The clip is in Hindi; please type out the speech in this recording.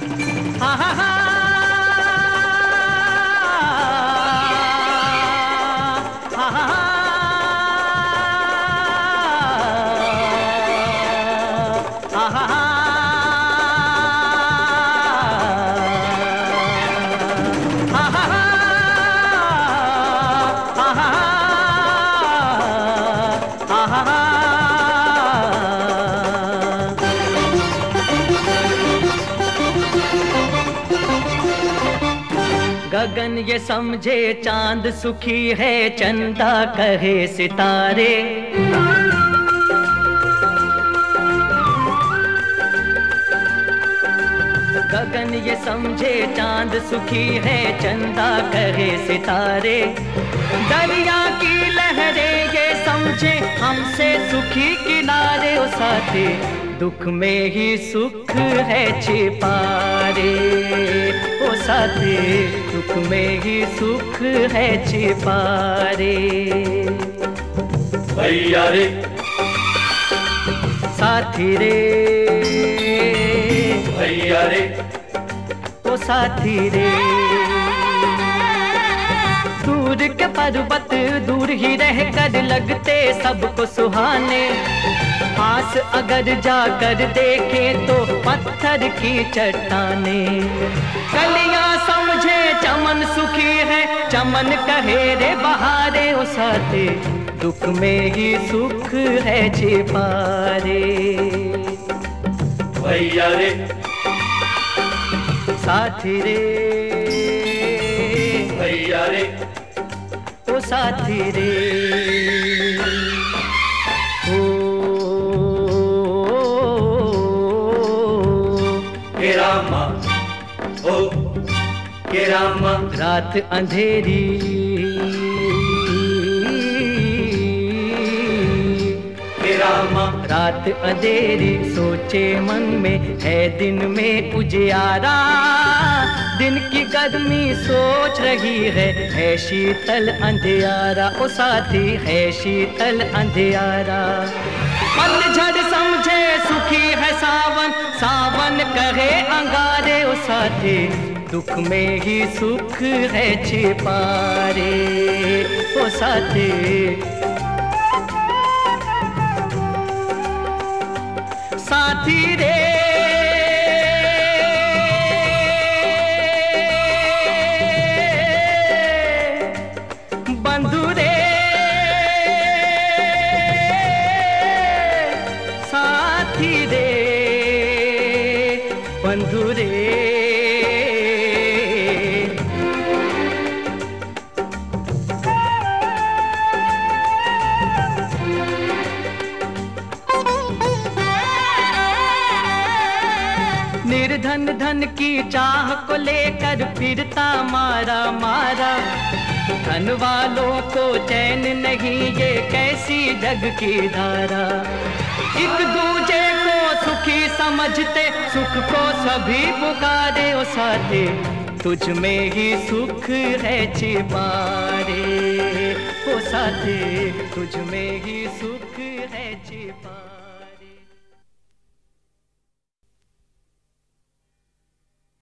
हा हा हा हा हा हा हा हा गगन ये समझे चांद सुखी है, चंदा कहे सितारे। गगन ये समझे चांद सुखी है, चंदा कहे सितारे। दरिया की लहरें ये समझे हमसे सुखी किनारे। ओ साथी दुख में ही सुख है छिपा रे। ओ साथी दुख में ही सुख है छिपा रे। भैया रे साथी रे, भैया रे ओ साथी रे। दूर के पर्वत दूर ही रह कर लगते सबको सुहाने। पास अगर जाकर देखे तो पत्थर की चट्टाने। कलियां समझे चमन सुखी है, चमन कहे रे बहारे। ओ साथी दुख में ही सुख है छिपा रे। भैया रे साथी रे, भैया रे ओ साथी रे। ओ के रामा ओ के रामा। रात अंधेरी के रामा। रात अंधेरी सोचे मन में है दिन में उजियारा। दिन की गर्मी सोच रही है शीतल अंधियारा। ओ साथी है शीतल अंधियारा। पतझड़ समझे सुखी है सावन, सावन कहे अंगारे। ओ साथी दुख में ही सुख है छिपा रे। ओ साथी साथी रे, बंधु रे, साथी रे, बंधु रे। निर्धन धन की चाह को लेकर फिरता मारा मारा। धन वालों को चैन नहीं, ये कैसी जग की धारा। एक दूजे को सुखी समझते, सुख को सभी पुकारे। ओ साथी तुझ में ही सुख है छिपा रे। ओ साथी तुझ में ही सुख है छिपा।